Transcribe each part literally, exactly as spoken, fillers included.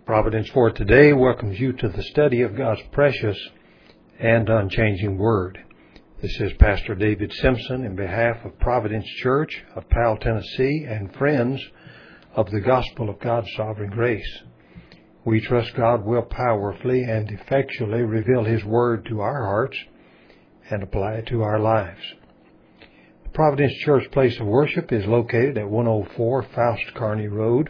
Providence for Today welcomes you to the study of God's precious and unchanging Word. This is Pastor David Simpson in behalf of Providence Church of Powell, Tennessee, and friends of the Gospel of God's Sovereign Grace. We trust God will powerfully and effectually reveal His Word to our hearts and apply it to our lives. The Providence Church place of worship is located at one oh four Faust Kearney Road.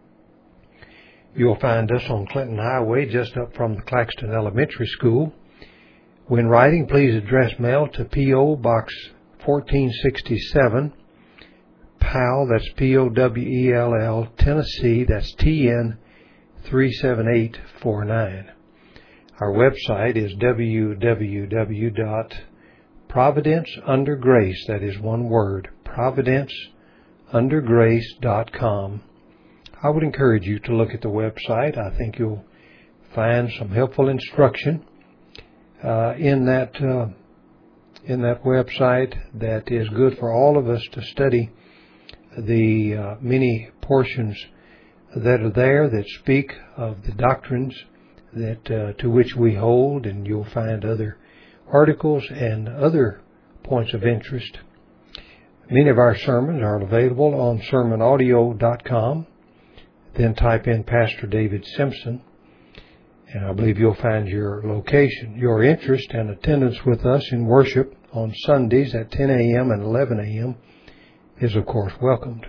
You'll find us on Clinton Highway just up from the Claxton Elementary School. When writing, please address mail to P O. Box fourteen sixty-seven, Powell, that's P O W E L L, Tennessee, that's T N three seven eight four nine. Our website is w w w dot providence under grace, that is one word, providence under grace dot com. I would encourage you to look at the website. I think you'll find some helpful instruction uh, in that uh, in that website that is good for all of us to study the uh, many portions that are there that speak of the doctrines that uh, to which we hold, and you'll find other articles and other points of interest. Many of our sermons are available on sermon audio dot com. Then type in Pastor David Simpson, and I believe you'll find your location. Your interest and attendance with us in worship on Sundays at ten a.m. and eleven a.m. is, of course, welcomed.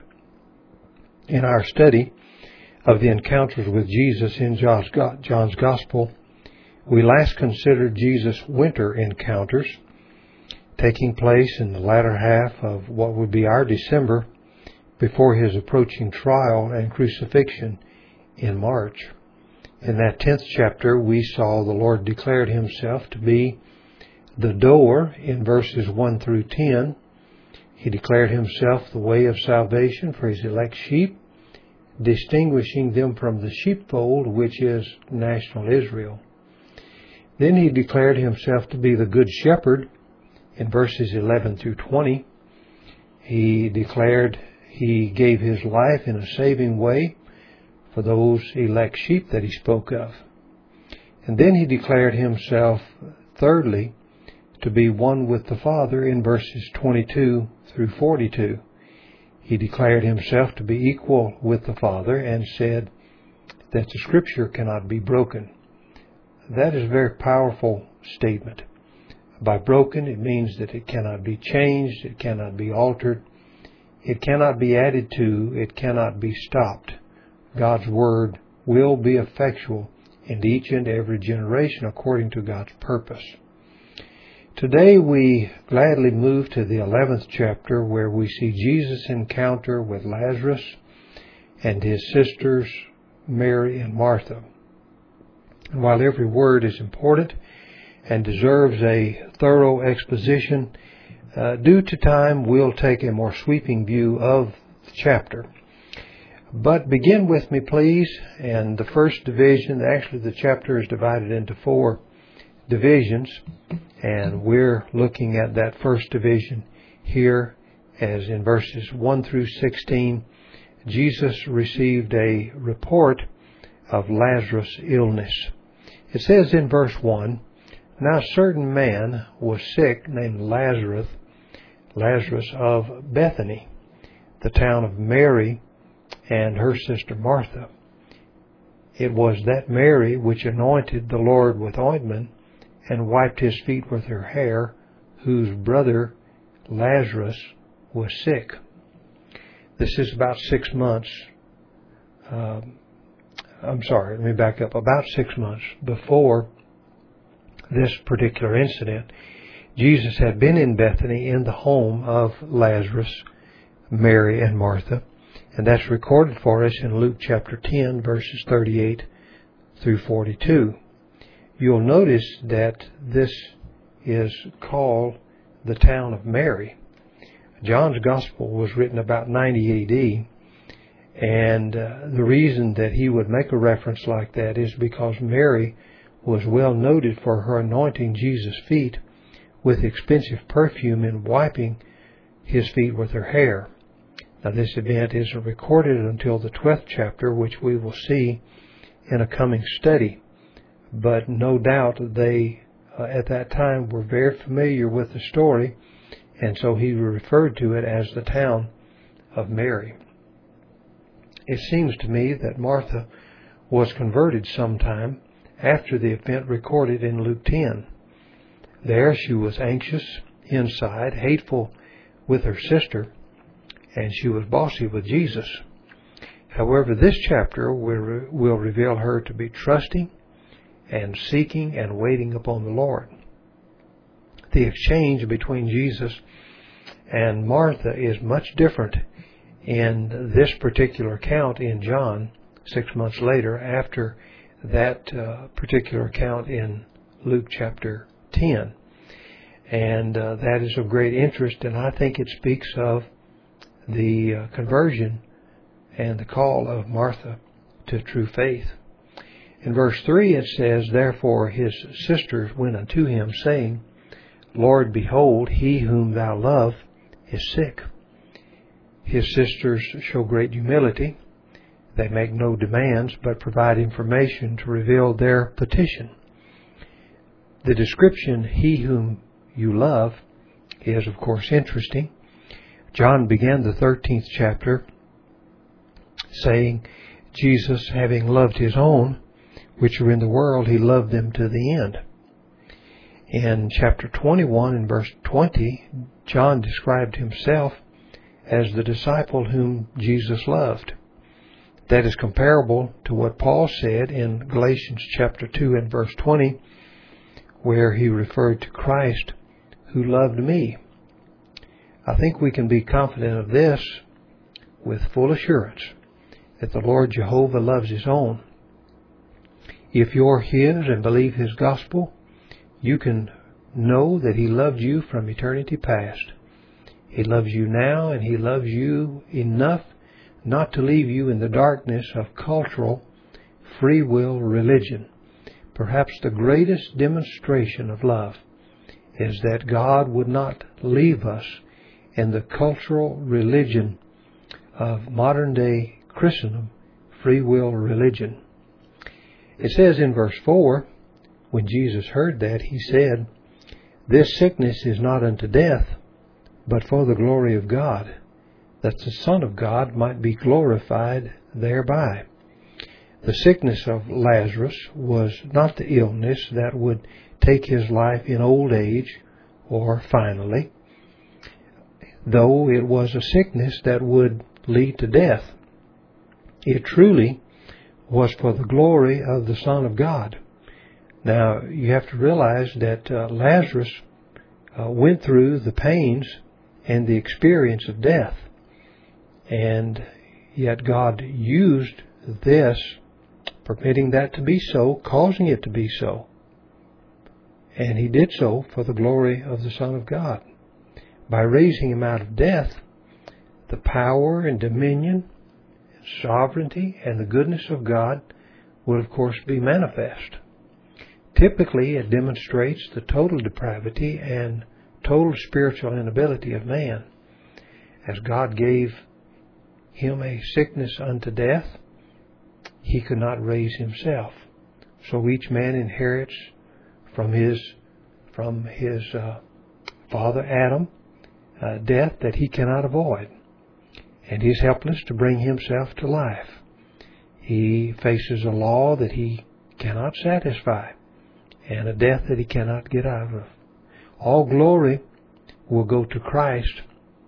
In our study of the encounters with Jesus in John's Gospel, we last considered Jesus' winter encounters, taking place in the latter half of what would be our December, before his approaching trial and crucifixion in March. In that tenth chapter, we saw the Lord declared himself to be the door in verses one through ten. He declared himself the way of salvation for his elect sheep, distinguishing them from the sheepfold, which is national Israel. Then he declared himself to be the good shepherd in verses eleven through twenty. He declared He gave his life in a saving way for those elect sheep that he spoke of. And then he declared himself, thirdly, to be one with the Father in verses twenty-two through forty-two. He declared himself to be equal with the Father and said that the Scripture cannot be broken. That is a very powerful statement. By broken, it means that it cannot be changed, it cannot be altered. It cannot be added to, it cannot be stopped. God's Word will be effectual in each and every generation according to God's purpose. Today we gladly move to the eleventh chapter, where we see Jesus' encounter with Lazarus and his sisters Mary and Martha. And while every word is important and deserves a thorough exposition, Uh, due to time, we'll take a more sweeping view of the chapter. But begin with me, please. And the first division, actually the chapter is divided into four divisions. And we're looking at that first division here, as in verses one through sixteen, Jesus received a report of Lazarus' illness. It says in verse one, "Now a certain man was sick named Lazarus, Lazarus of Bethany, the town of Mary and her sister Martha. It was that Mary which anointed the Lord with ointment and wiped his feet with her hair, whose brother Lazarus was sick." This is about six months. Um, I'm sorry, let me back up. About six months before this particular incident, Jesus had been in Bethany in the home of Lazarus, Mary, and Martha. And that's recorded for us in Luke chapter ten, verses thirty-eight through forty-two. You'll notice that this is called the town of Mary. John's Gospel was written about ninety A D, and uh, the reason that he would make a reference like that is because Mary was well noted for her anointing Jesus' feet with expensive perfume and wiping his feet with her hair. Now, this event isn't recorded until the twelfth chapter, which we will see in a coming study. But no doubt they, uh, at that time, were very familiar with the story, and so he referred to it as the town of Mary. It seems to me that Martha was converted sometime after the event recorded in Luke ten. There she was anxious inside, hateful with her sister, and she was bossy with Jesus. However, this chapter will, will reveal her to be trusting and seeking and waiting upon the Lord. The exchange between Jesus and Martha is much different in this particular account in John, six months later, after that uh, particular account in Luke chapter ten. And uh, that is of great interest, and I think it speaks of the uh, conversion and the call of Martha to true faith. In verse three it says, Therefore his sisters went unto him, saying, Lord, behold, he whom thou love is sick. His sisters show great humility. They make no demands, but provide information to reveal their petition. The description, he whom you love, is of course interesting. John began the thirteenth chapter saying, Jesus, having loved his own, which are in the world, he loved them to the end. In chapter twenty-one and verse twenty, John described himself as the disciple whom Jesus loved. That is comparable to what Paul said in Galatians chapter two and verse twenty, where he referred to Christ who loved me. I think we can be confident of this with full assurance, that the Lord Jehovah loves his own. If you're his and believe his gospel, you can know that he loved you from eternity past. He loves you now, and he loves you enough not to leave you in the darkness of cultural free will religion. Perhaps the greatest demonstration of love is that God would not leave us in the cultural religion of modern day Christendom, free will religion. It says in verse four, when Jesus heard that, he said, This sickness is not unto death, but for the glory of God, that the Son of God might be glorified thereby. The sickness of Lazarus was not the illness that would take his life in old age or finally, though it was a sickness that would lead to death. It truly was for the glory of the Son of God. Now, you have to realize that uh, Lazarus uh, went through the pains and the experience of death. And yet God used this, permitting that to be so, causing it to be so. And he did so for the glory of the Son of God. By raising him out of death, the power and dominion, and sovereignty, and the goodness of God will of course be manifest. Typically, it demonstrates the total depravity and total spiritual inability of man. As God gave him a sickness unto death, he could not raise himself. So each man inherits from his from his uh, father Adam uh, death that he cannot avoid, and he's helpless to bring himself to life. He faces a law that he cannot satisfy, and a death that he cannot get out of. All glory will go to Christ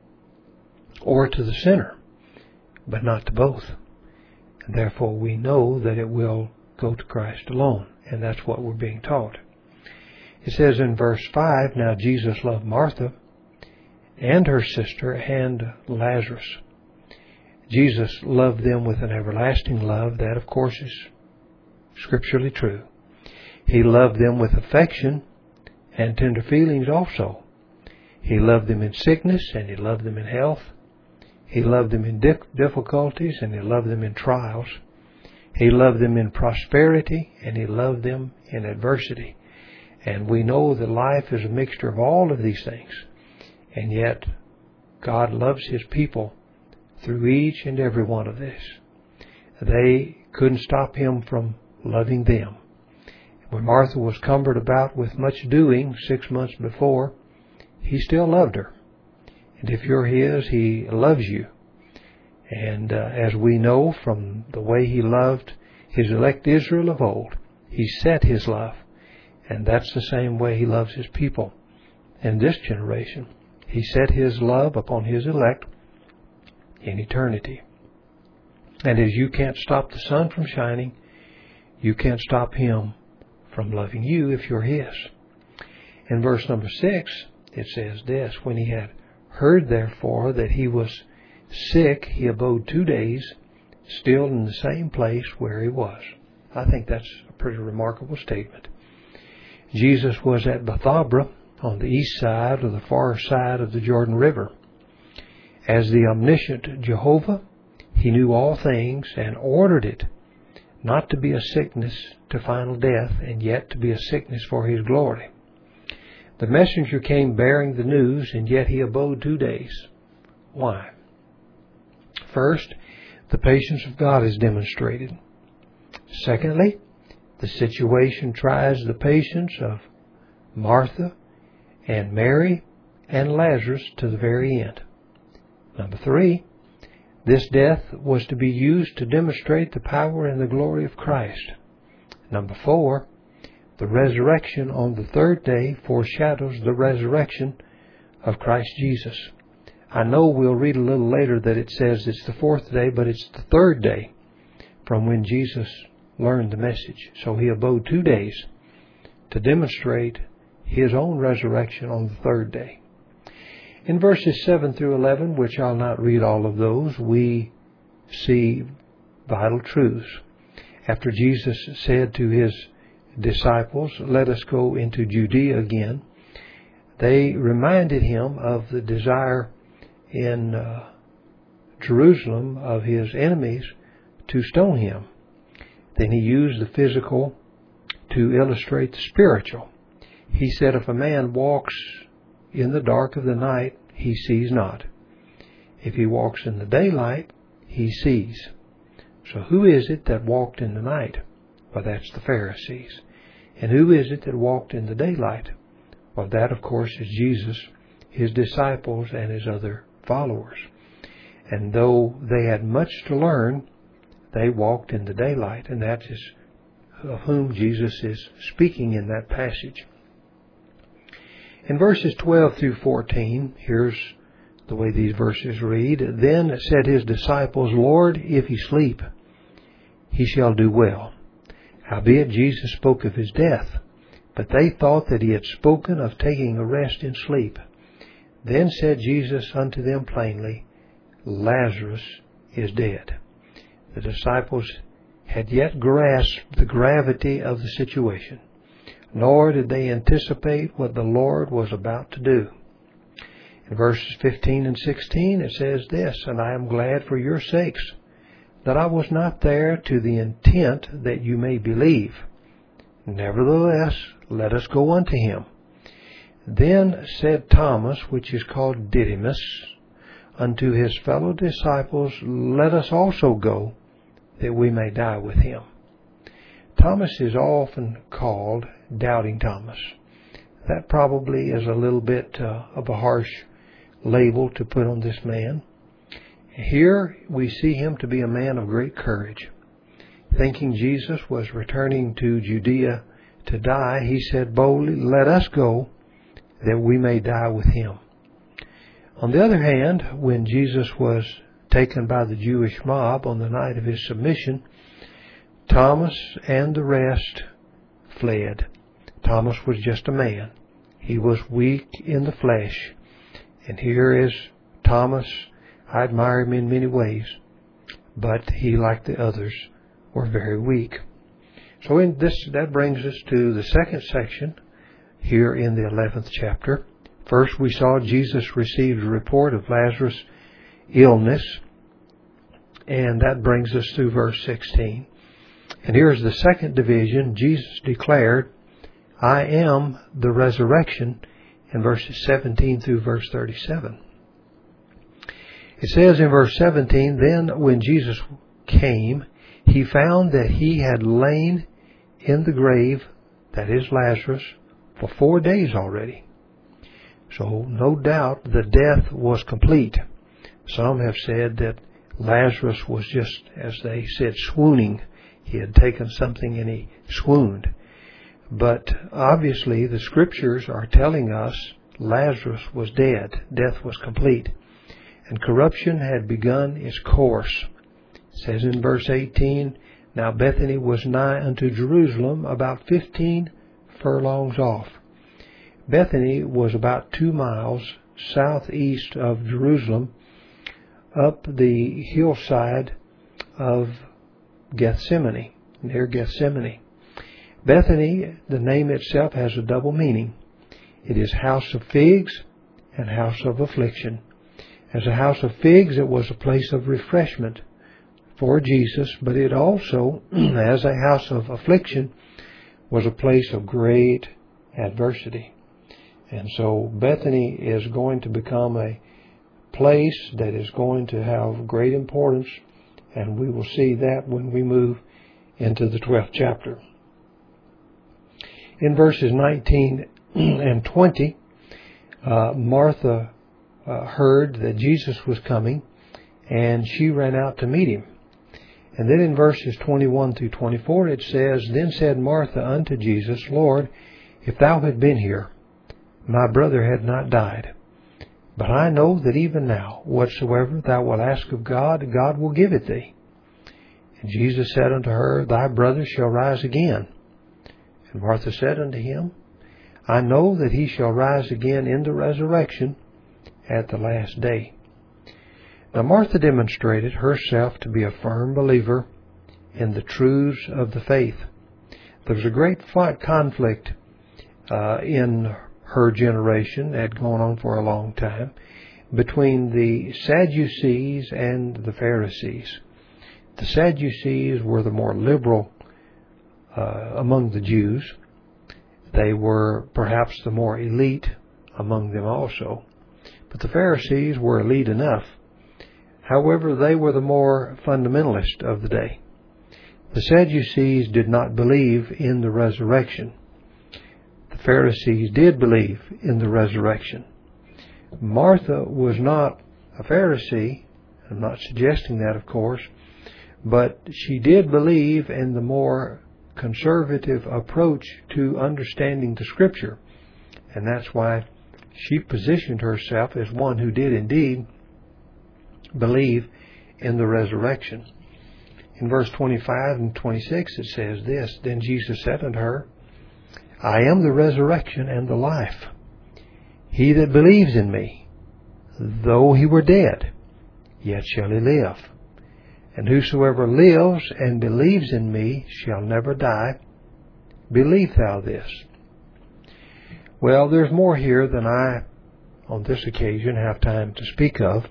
or to the sinner, but not to both. And therefore we know that it will go to Christ alone, and that's what we're being taught. It says in verse five, Now Jesus loved Martha and her sister and Lazarus. Jesus loved them with an everlasting love. That, of course, is scripturally true. He loved them with affection and tender feelings also. He loved them in sickness, and he loved them in health. He loved them in difficulties, and he loved them in trials. He loved them in prosperity, and he loved them in adversity. And we know that life is a mixture of all of these things. And yet, God loves his people through each and every one of this. They couldn't stop him from loving them. When Martha was cumbered about with much doing six months before, He still loved her. And if you're His, He loves you. And uh, as we know from the way He loved His elect Israel of old, He set His love. And that's the same way He loves His people in this generation. He set His love upon His elect in eternity. And as you can't stop the sun from shining, you can't stop Him from loving you if you're His. In verse number six, it says this, when He had heard therefore that He was sick, He abode two days, still in the same place where He was. I think that's a pretty remarkable statement. Jesus was at Bethabara on the east side or the far side of the Jordan River. As the omniscient Jehovah, He knew all things and ordered it not to be a sickness to final death, and yet to be a sickness for His glory. The messenger came bearing the news, and yet He abode two days. Why? First, the patience of God is demonstrated. Secondly, the situation tries the patience of Martha and Mary and Lazarus to the very end. Number three, this death was to be used to demonstrate the power and the glory of Christ. Number four, the resurrection on the third day foreshadows the resurrection of Christ Jesus. I know we'll read a little later that it says it's the fourth day, but it's the third day from when Jesus learned the message. So He abode two days to demonstrate His own resurrection on the third day. In verses seven through eleven, which I'll not read all of those, we see vital truths. After Jesus said to His disciples, let us go into Judea again, they reminded Him of the desire in uh, Jerusalem of His enemies to stone Him. Then He used the physical to illustrate the spiritual. He said, if a man walks in the dark of the night, he sees not. If he walks in the daylight, he sees. So who is it that walked in the night? Well, that's the Pharisees. And who is it that walked in the daylight? Well, that, of course, is Jesus, His disciples, and His other followers. And though they had much to learn, they walked in the daylight, and that is of whom Jesus is speaking in that passage. In verses twelve through fourteen, here's the way these verses read. Then said His disciples, Lord, if he sleep, he shall do well. Howbeit Jesus spoke of His death, but they thought that He had spoken of taking a rest in sleep. Then said Jesus unto them plainly, Lazarus is dead. The disciples had yet grasped the gravity of the situation, nor did they anticipate what the Lord was about to do. In verses fifteen and sixteen it says this, And I am glad for your sakes that I was not there, to the intent that you may believe. Nevertheless, let us go unto him. Then said Thomas, which is called Didymus, unto his fellow disciples, Let us also go, that we may die with him. Thomas is often called Doubting Thomas. That probably is a little bit uh, of a harsh label to put on this man. Here we see him to be a man of great courage. Thinking Jesus was returning to Judea to die, he said boldly, Let us go, that we may die with him. On the other hand, when Jesus was taken by the Jewish mob on the night of His submission, Thomas and the rest fled. Thomas was just a man. He was weak in the flesh. And here is Thomas. I admire him in many ways, but he, like the others, were very weak. So in this, that brings us to the second section here in the eleventh chapter. First, we saw Jesus received a report of Lazarus' illness, and that brings us through verse sixteen. And here's the second division. Jesus declared, I am the resurrection, in verses seventeen through verse thirty-seven. It says in verse seventeen, Then when Jesus came, he found that he had lain in the grave, that is Lazarus, for four days already. So no doubt the death was complete. Some have said that Lazarus was just, as they said, swooning. He had taken something and he swooned. But obviously the Scriptures are telling us Lazarus was dead. Death was complete. And corruption had begun its course. It says in verse eighteen, Now Bethany was nigh unto Jerusalem, about fifteen furlongs off. Bethany was about two miles southeast of Jerusalem, up the hillside of Gethsemane, near Gethsemane. Bethany, the name itself, has a double meaning. It is house of figs and house of affliction. As a house of figs, it was a place of refreshment for Jesus, but it also, as a house of affliction, was a place of great adversity. And so Bethany is going to become a place that is going to have great importance, and we will see that when we move into the twelfth chapter. In verses nineteen and twenty, uh, Martha uh, heard that Jesus was coming, and she ran out to meet him. And then in verses twenty-one through twenty-four it says, Then said Martha unto Jesus, Lord, if thou had been here, my brother had not died. But I know that even now, whatsoever thou wilt ask of God, God will give it thee. And Jesus said unto her, Thy brother shall rise again. And Martha said unto him, I know that he shall rise again in the resurrection at the last day. Now Martha demonstrated herself to be a firm believer in the truths of the faith. There was a great fight, conflict uh, in her generation, had gone on for a long time, between the Sadducees and the Pharisees. The Sadducees were the more liberal uh, among the Jews. They were perhaps the more elite among them also. But the Pharisees were elite enough. However, they were the more fundamentalist of the day. The Sadducees did not believe in the resurrection. The Pharisees did believe in the resurrection. Martha was not a Pharisee. I'm not suggesting that, of course. But she did believe in the more conservative approach to understanding the Scripture. And that's why she positioned herself as one who did indeed believe in the resurrection. In verse twenty-five and twenty-six it says this, Then Jesus said unto her, I am the resurrection and the life. He that believes in me, though he were dead, yet shall he live. And whosoever lives and believes in me shall never die. Believe thou this. Well, there's more here than I, on this occasion, have time to speak of.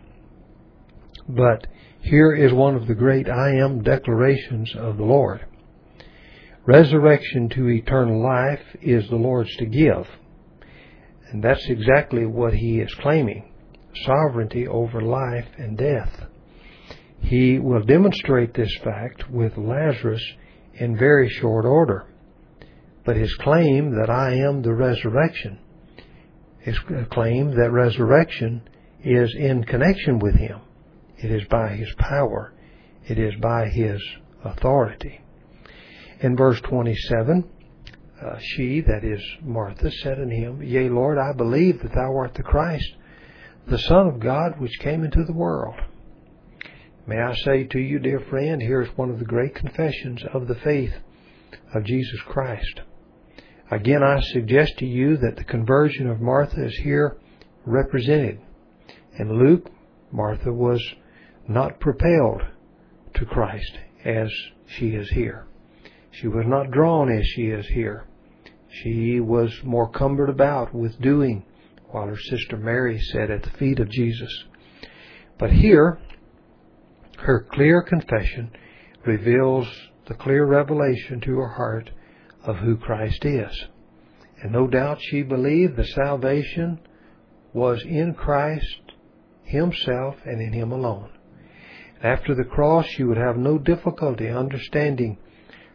But here is one of the great I am declarations of the Lord. Resurrection to eternal life is the Lord's to give. And that's exactly what He is claiming. Sovereignty over life and death. He will demonstrate this fact with Lazarus in very short order. But His claim that I am the resurrection, His claim that resurrection is in connection with Him. It is by His power. It is by His authority. In verse twenty-seven, uh, she, that is Martha, said unto Him, Yea, Lord, I believe that Thou art the Christ, the Son of God, which came into the world. May I say to you, dear friend, here is one of the great confessions of the faith of Jesus Christ. Again, I suggest to you that the conversion of Martha is here represented. In Luke, Martha was not propelled to Christ as she is here. She was not drawn as she is here. She was more cumbered about with doing, while her sister Mary sat at the feet of Jesus. But here, her clear confession reveals the clear revelation to her heart of who Christ is. And no doubt she believed the salvation was in Christ Himself and in Him alone. After the cross, she would have no difficulty understanding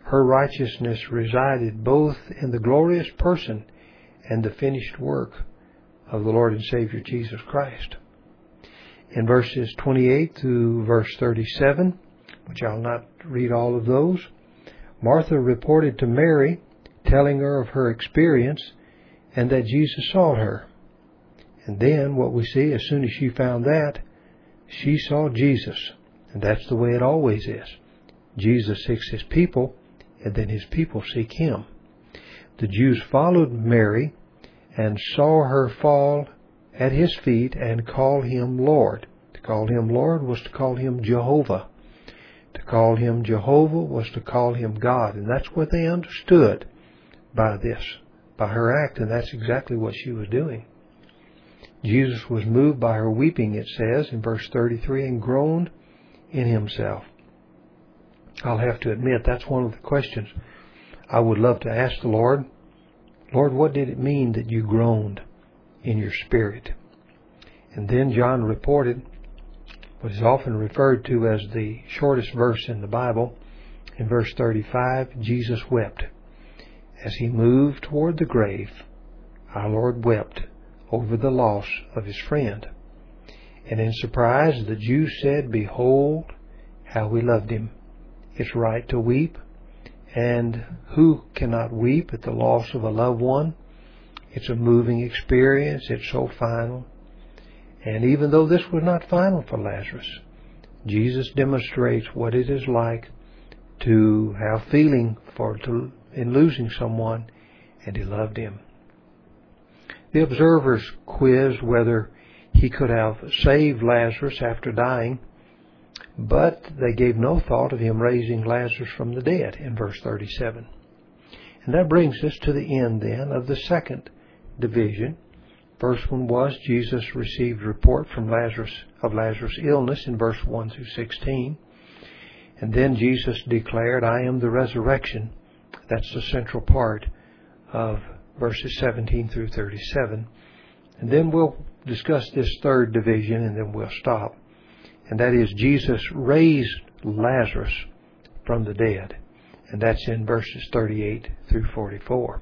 her righteousness resided both in the glorious person and the finished work of the Lord and Savior Jesus Christ. In verses twenty-eight through verse thirty-seven, which I'll not read all of those, Martha reported to Mary, telling her of her experience and that Jesus sought her. And then what we see, as soon as she found that, she saw Jesus. And that's the way it always is. Jesus seeks His people, and then His people seek Him. The Jews followed Mary and saw her fall at His feet and call Him Lord. To call Him Lord was to call Him Jehovah. To call Him Jehovah was to call Him God. And that's what they understood by this, by her act, and that's exactly what she was doing. Jesus was moved by her weeping, it says in verse thirty-three, and groaned in himself. I'll have to admit, that's one of the questions I would love to ask the Lord. Lord, what did it mean that you groaned in your spirit? And then John reported what is often referred to as the shortest verse in the Bible. In verse thirty-five, Jesus wept. As He moved toward the grave, our Lord wept over the loss of His friend. And in surprise, the Jews said, "Behold, how we loved Him." It's right to weep. And who cannot weep at the loss of a loved one? It's a moving experience. It's so final. And even though this was not final for Lazarus, Jesus demonstrates what it is like to have feeling for to, in losing someone, and He loved him. The observers quizzed whether He could have saved Lazarus after dying, but they gave no thought of Him raising Lazarus from the dead in verse thirty-seven. And that brings us to the end then of the second division. First one was Jesus received report from Lazarus of Lazarus' illness in verse one through sixteen. And then Jesus declared, "I am the resurrection." That's the central part of verses seventeen through thirty-seven. And then we'll discuss this third division, and then we'll stop. And that is, Jesus raised Lazarus from the dead. And that's in verses thirty-eight through forty-four.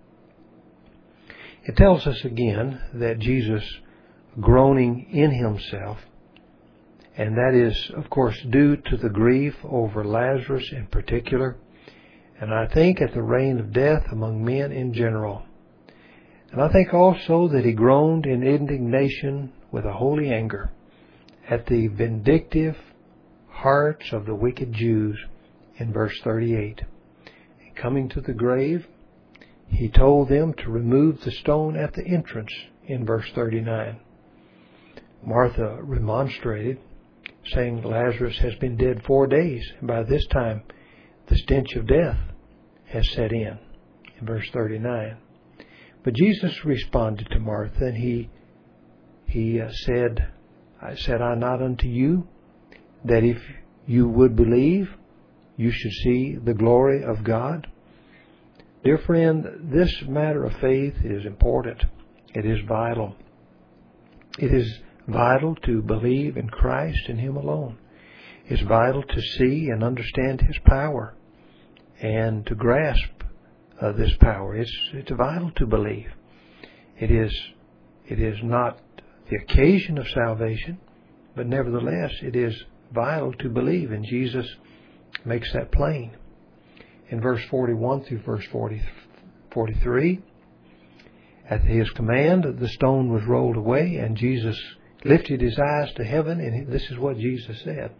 It tells us again that Jesus groaning in Himself, and that is, of course, due to the grief over Lazarus in particular, and I think at the reign of death among men in general. And I think also that He groaned in indignation with a holy anger at the vindictive hearts of the wicked Jews in verse thirty-eight. And coming to the grave, He told them to remove the stone at the entrance in verse thirty-nine. Martha remonstrated, saying, "Lazarus has been dead four days, and by this time the stench of death has set in," in verse thirty-nine. But Jesus responded to Martha, and He He uh, said, "I said I not unto you, that if you would believe, you should see the glory of God?" Dear friend, this matter of faith is important. It is vital. It is vital to believe in Christ and Him alone. It's vital to see and understand His power and to grasp uh, this power. It's it's vital to believe. It is it is not the occasion of salvation, but nevertheless it is vital to believe, and Jesus makes that plain. In verse forty-one through verse forty, forty-three, at His command, the stone was rolled away, and Jesus lifted His eyes to heaven, and this is what Jesus said.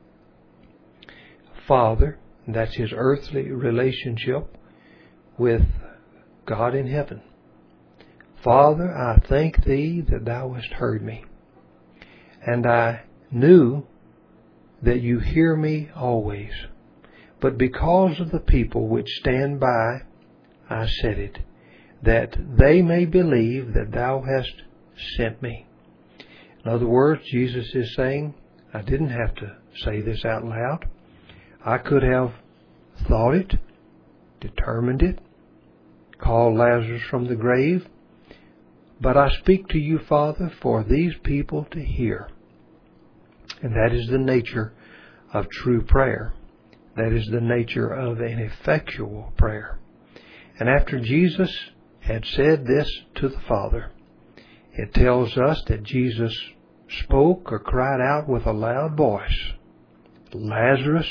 Father, and that's His earthly relationship with God in heaven. Father, I thank Thee that Thou hast heard me, and I knew that You hear me always. But because of the people which stand by, I said it, that they may believe that Thou hast sent me. In other words, Jesus is saying, I didn't have to say this out loud. I could have thought it, determined it, called Lazarus from the grave. But I speak to You, Father, for these people to hear. And that is the nature of true prayer. That is the nature of an effectual prayer. And after Jesus had said this to the Father, it tells us that Jesus spoke or cried out with a loud voice, "Lazarus,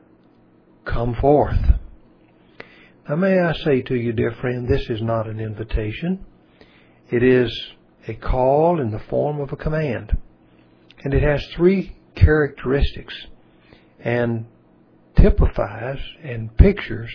come forth." Now may I say to you, dear friend, this is not an invitation. It is a call in the form of a command. And it has three characteristics and typifies and pictures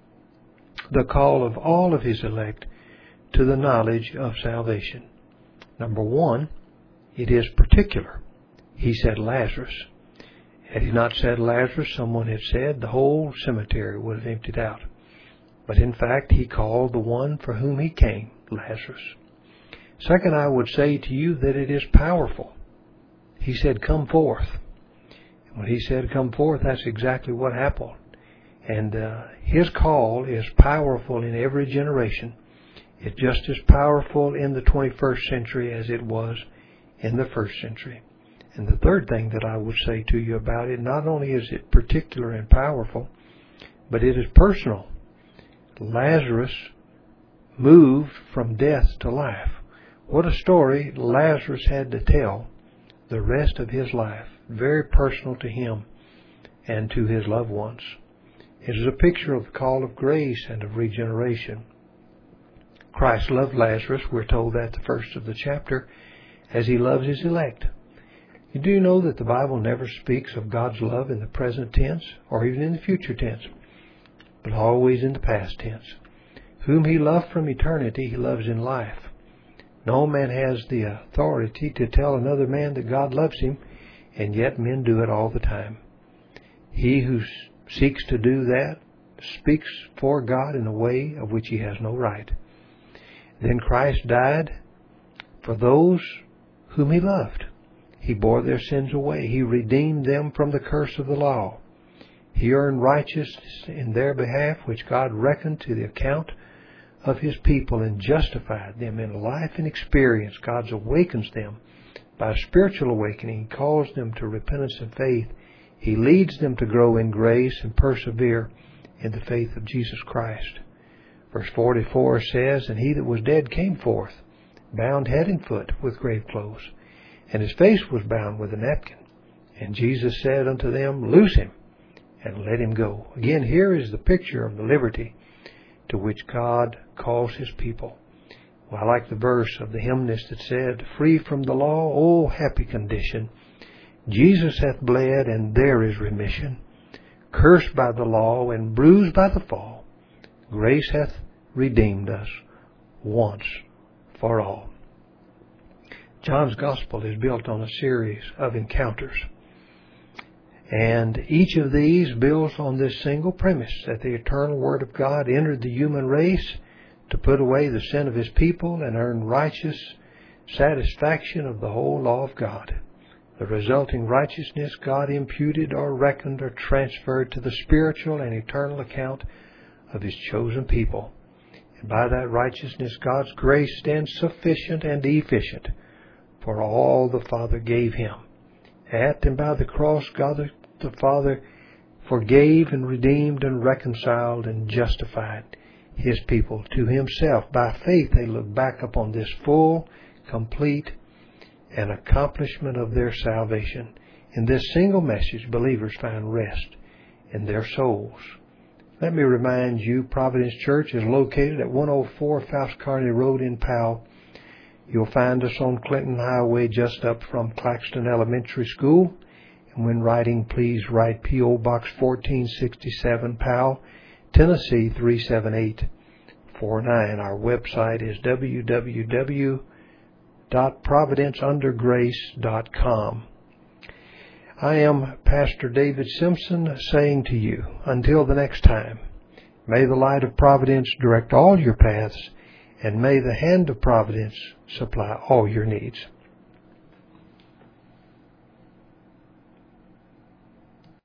the call of all of His elect to the knowledge of salvation. Number one, it is particular. He said Lazarus. Had He not said Lazarus, someone had said the whole cemetery would have emptied out. But in fact, He called the one for whom He came, Lazarus. Second, I would say to you that it is powerful. He said, "Come forth." And when He said, "Come forth," that's exactly what happened. And uh, His call is powerful in every generation. It's just as powerful in the twenty-first century as it was in the first century. And the third thing that I would say to you about it, not only is it particular and powerful, but it is personal. Lazarus moved from death to life. What a story Lazarus had to tell the rest of his life. Very personal to him and to his loved ones. It is a picture of the call of grace and of regeneration. Christ loved Lazarus, we're told that the first of the chapter, as He loves His elect. You do know that the Bible never speaks of God's love in the present tense or even in the future tense, but always in the past tense. Whom He loved from eternity, He loves in life. No man has the authority to tell another man that God loves him, and yet men do it all the time. He who seeks to do that speaks for God in a way of which he has no right. Then Christ died for those whom He loved. He bore their sins away. He redeemed them from the curse of the law. He earned righteousness in their behalf, which God reckoned to the account of His people and justified them in life and experience. God awakens them by spiritual awakening. He calls them to repentance and faith. He leads them to grow in grace and persevere in the faith of Jesus Christ. Verse forty-four says, "And he that was dead came forth, bound head and foot with grave clothes, and his face was bound with a napkin. And Jesus said unto them, Loose him, and let him go." Again, here is the picture of the liberty to which God calls His people. Well, I like the verse of the hymnist that said, "Free from the law, oh happy condition, Jesus hath bled, and there is remission. Cursed by the law, and bruised by the fall, grace hath redeemed us once for all." John's Gospel is built on a series of encounters. And each of these builds on this single premise, that the eternal Word of God entered the human race to put away the sin of His people and earn righteous satisfaction of the whole law of God. The resulting righteousness God imputed or reckoned or transferred to the spiritual and eternal account of His chosen people. And by that righteousness, God's grace stands sufficient and efficient for all the Father gave Him. At and by the cross, God the Father forgave and redeemed and reconciled and justified His people to Himself. By faith, they look back upon this full, complete, and accomplishment of their salvation. In this single message, believers find rest in their souls. Let me remind you, Providence Church is located at one oh four Fouts Kearney Road in Powell. You'll find us on Clinton Highway just up from Claxton Elementary School. And when writing, please write P O Box fourteen sixty-seven, Powell, Tennessee three seven eight four nine. Our website is w w w dot providence under grace dot com. I am Pastor David Simpson saying to you, until the next time, may the light of providence direct all your paths, and may the hand of providence supply all your needs.